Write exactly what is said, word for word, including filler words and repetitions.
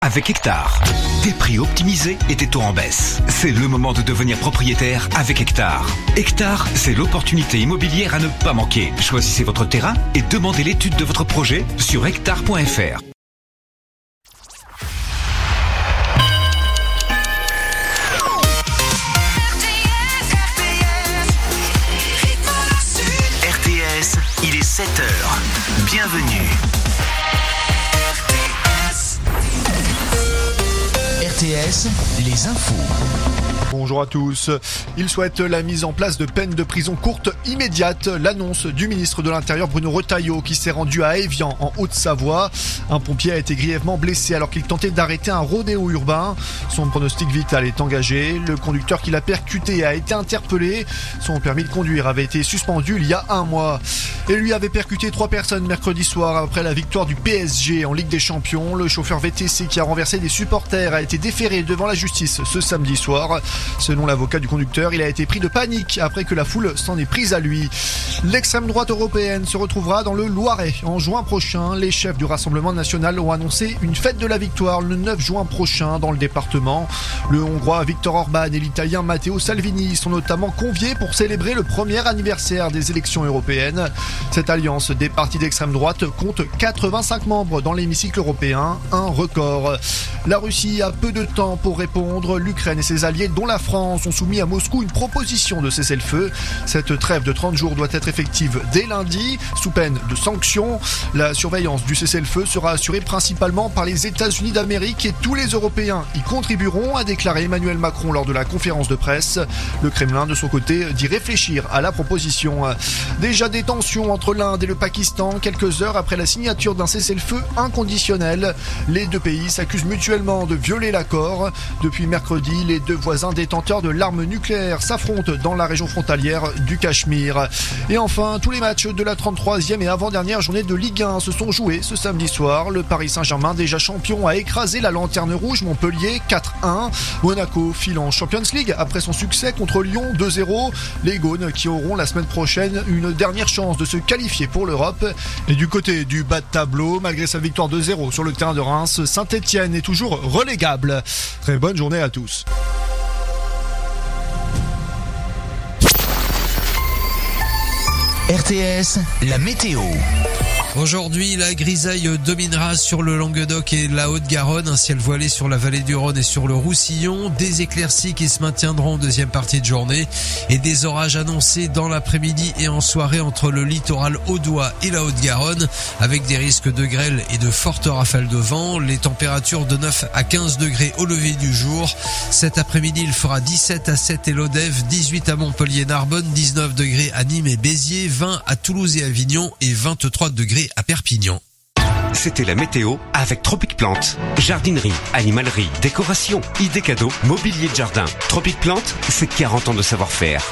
Avec Hectare. Des prix optimisés et des taux en baisse. C'est le moment de devenir propriétaire avec Hectare. Hectare, c'est l'opportunité immobilière à ne pas manquer. Choisissez votre terrain et demandez l'étude de votre projet sur hectare point f r. R T S, il est sept heures. Bienvenue. R T S, les infos. Bonjour à tous. Il souhaite la mise en place de peines de prison courtes immédiates. L'annonce du ministre de l'Intérieur Bruno Retailleau qui s'est rendu à Évian en Haute-Savoie. Un pompier a été grièvement blessé alors qu'il tentait d'arrêter un rodéo urbain. Son pronostic vital est engagé. Le conducteur qui l'a percuté a été interpellé. Son permis de conduire avait été suspendu il y a un mois. Et lui avait percuté trois personnes mercredi soir après la victoire du P S G en Ligue des Champions. Le chauffeur V T C qui a renversé des supporters a été déféré devant la justice ce samedi soir. Selon l'avocat du conducteur, il a été pris de panique après que la foule s'en est prise à lui. L'extrême droite européenne se retrouvera dans le Loiret en juin prochain. Les chefs du Rassemblement national ont annoncé une fête de la victoire le neuf juin prochain dans le département. Le Hongrois Viktor Orban et l'Italien Matteo Salvini sont notamment conviés pour célébrer le premier anniversaire des élections européennes. Cette alliance des partis d'extrême droite compte quatre-vingt-cinq membres dans l'hémicycle européen, un record. La Russie a peu de temps pour répondre. L'Ukraine et ses alliés, dont la France, ont soumis à Moscou une proposition de cessez-le-feu. Cette trêve de trente jours doit être effective dès lundi, sous peine de sanctions. La surveillance du cessez-le-feu sera assurée principalement par les États-Unis d'Amérique et tous les Européens y contribueront, a déclaré Emmanuel Macron lors de la conférence de presse. Le Kremlin, de son côté, dit réfléchir à la proposition. Déjà des tensions entre l'Inde et le Pakistan, quelques heures après la signature d'un cessez-le-feu inconditionnel. Les deux pays s'accusent mutuellement de violer l'accord. Depuis mercredi, les deux voisins détenteurs de l'arme nucléaire s'affrontent dans la région frontalière du Cachemire. Et enfin, tous les matchs de la trente-troisième et avant-dernière journée de Ligue un se sont joués ce samedi soir. Le Paris Saint-Germain, déjà champion, a écrasé la Lanterne Rouge Montpellier quatre un. Monaco file en Champions League après son succès contre Lyon deux zéro. Les Gaunes qui auront la semaine prochaine une dernière chance de se qualifier pour l'Europe. Et du côté du bas de tableau, malgré sa victoire deux zéro sur le terrain de Reims, Saint-Etienne est toujours relégable. Très bonne journée à tous. R T S, la météo. Aujourd'hui, la grisaille dominera sur le Languedoc et la Haute-Garonne, un ciel voilé sur la vallée du Rhône et sur le Roussillon, des éclaircies qui se maintiendront en deuxième partie de journée et des orages annoncés dans l'après-midi et en soirée entre le littoral audois et la Haute-Garonne, avec des risques de grêle et de fortes rafales de vent. Les températures de neuf à quinze degrés au lever du jour. Cet après-midi, il fera dix-sept à sept et Lodève, dix-huit à Montpellier-Narbonne, dix-neuf degrés à Nîmes et Béziers, vingt à Toulouse et Avignon et vingt-trois degrés à Perpignan. C'était la météo avec Tropic Plante. Jardinerie, animalerie, décoration, idées cadeaux, mobilier de jardin. Tropic Plante, c'est quarante ans de savoir-faire.